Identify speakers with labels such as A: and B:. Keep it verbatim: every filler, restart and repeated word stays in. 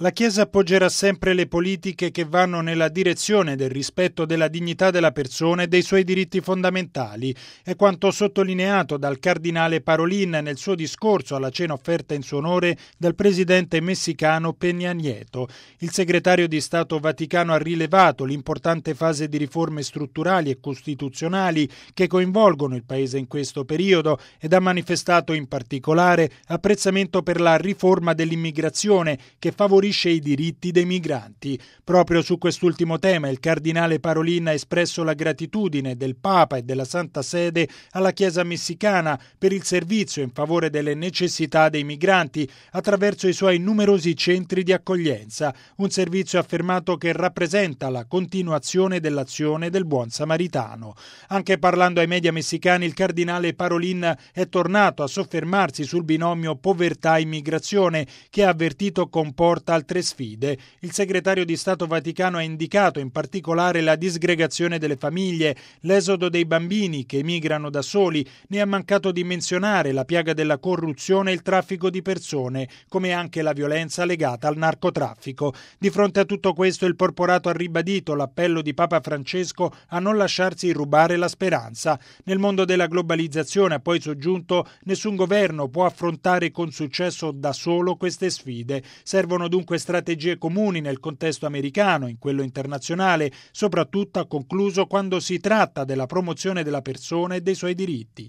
A: La Chiesa appoggerà sempre le politiche che vanno nella direzione del rispetto della dignità della persona e dei suoi diritti fondamentali, è quanto sottolineato dal cardinale Parolin nel suo discorso alla cena offerta in suo onore dal presidente messicano Peña Nieto. Il segretario di Stato Vaticano ha rilevato l'importante fase di riforme strutturali e costituzionali che coinvolgono il paese in questo periodo ed ha manifestato in particolare apprezzamento per la riforma dell'immigrazione che favorisce i diritti dei migranti. Proprio su quest'ultimo tema il cardinale Parolin ha espresso la gratitudine del Papa e della Santa Sede alla Chiesa messicana per il servizio in favore delle necessità dei migranti attraverso i suoi numerosi centri di accoglienza, un servizio affermato che rappresenta la continuazione dell'azione del buon samaritano. Anche parlando ai media messicani il cardinale Parolin è tornato a soffermarsi sul binomio povertà-immigrazione che ha avvertito comporta altre sfide. Il segretario di Stato Vaticano ha indicato in particolare la disgregazione delle famiglie, l'esodo dei bambini che emigrano da soli, ne ha mancato di menzionare la piaga della corruzione e il traffico di persone, come anche la violenza legata al narcotraffico. Di fronte a tutto questo il porporato ha ribadito l'appello di Papa Francesco a non lasciarsi rubare la speranza. Nel mondo della globalizzazione, ha poi soggiunto, nessun governo può affrontare con successo da solo queste sfide. Servono dunque strategie comuni nel contesto americano, in quello internazionale, soprattutto, ha concluso, quando si tratta della promozione della persona e dei suoi diritti.